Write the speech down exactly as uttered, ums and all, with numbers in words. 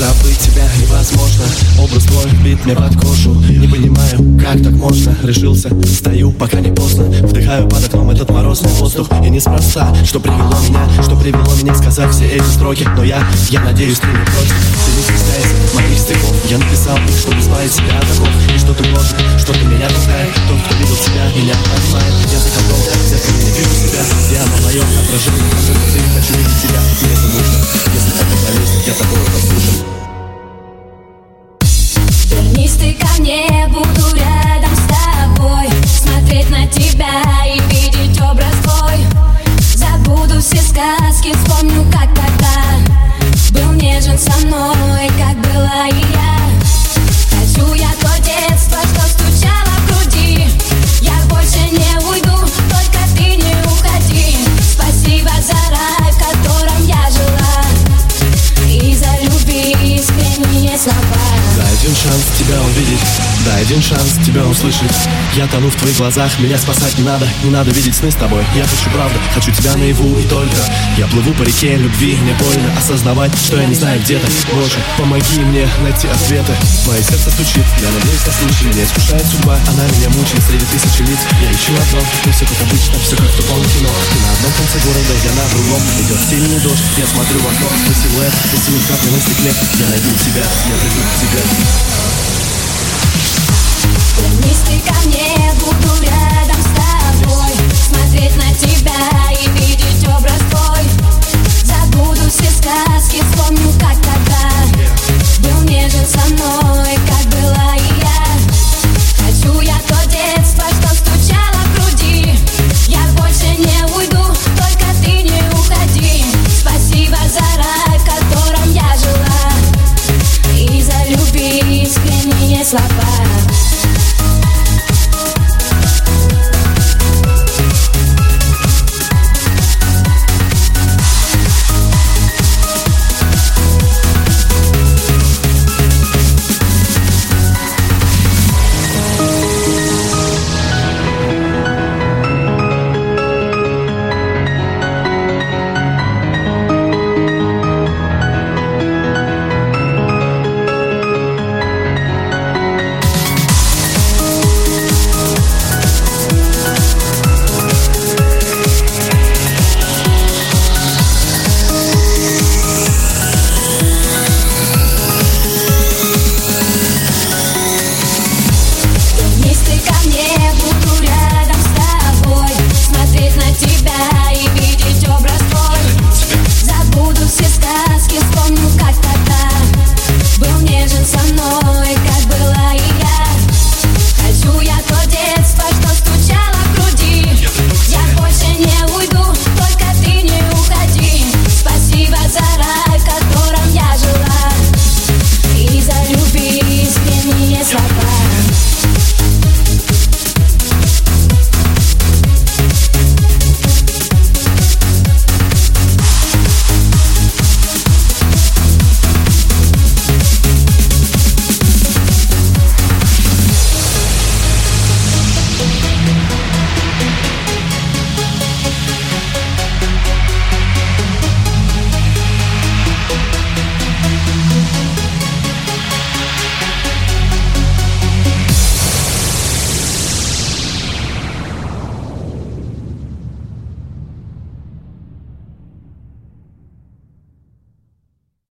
Забыть тебя невозможно, образ твой бит мне под кожу. Не понимаю, как так можно, решился, стою, пока не поздно. Вдыхаю под окном этот морозный воздух. И неспроста, что привело меня, что привело меня сказать все эти строки. Но я, я надеюсь, ты не против. Ты не стесняйся моих стихов. Я написал их, чтобы избавить себя от оков. И что-то гложет, что-то меня пугает. Тот, кто видел себя, меня понимает. Я заколдовал, зеркало не вижу себя. Я на моем отражении, ты, хочу видеть тебя. Если нужно, если это болезнь, я тобой послушен. Вернись ты ко мне, буду рядом с тобой, смотреть на тебя и видеть образ твой. Забуду все сказки, вспомню, как тогда был нежен со мной, как была и я. Хочу я то детство, что стучало в груди. Я больше не уйду, только ты не уходи. Спасибо за рай, в котором я жила, и за любви искренние слова. Дай один шанс тебя увидеть, дай один шанс тебя услышать. Я тону в твоих глазах, меня спасать не надо. Не надо видеть сны с тобой, я хочу правду, хочу тебя наяву и только. Я плыву по реке любви, мне больно осознавать, что я не знаю где ты. Боже, помоги мне найти ответы. Мое сердце стучит, я надеюсь на случай. Меня искушает судьба, она меня мучает среди тысячи лиц. Я ищу одно, но все как обычно, все как в тупом кино. Ты на одном конце города, я на другом. Идет сильный дождь, я смотрю в окно. Твой силуэт, рисует капли на стекле. Я найду тебя, я приду к тебе. Вернись ты ко мне, буду рядом с тобой, смотреть на тебя и видеть образ твой. Забуду все